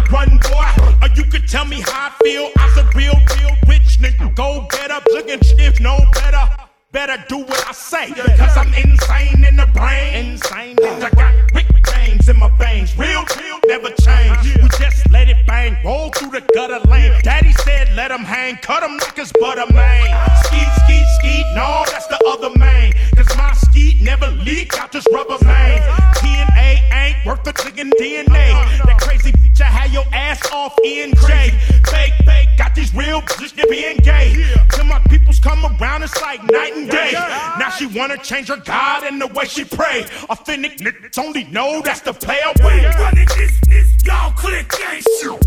one boy. Or you could tell me how I feel. I'm a real rich nigga. Go better, looking stiff, no better. Better do what I say, cause I'm insane in the brain. Insane. I got quick veins in my veins. Real, never change. We just let it bang. Roll through the gutter lane. Daddy said let him hang. Cut him like his butter, man. Skeet. No, that's the other man. Cause my skeet never leak out this rubber man. TNA ain't worth the chicken DNA. That crazy bitch, I had your ass off ENJ. Fake, got these real bitches that being gay. Till my peoples come around, it's like night and day. Now she wanna change her God and the way she pray. Authentic niggas only know that's the player way. Running this, y'all click ain't shit.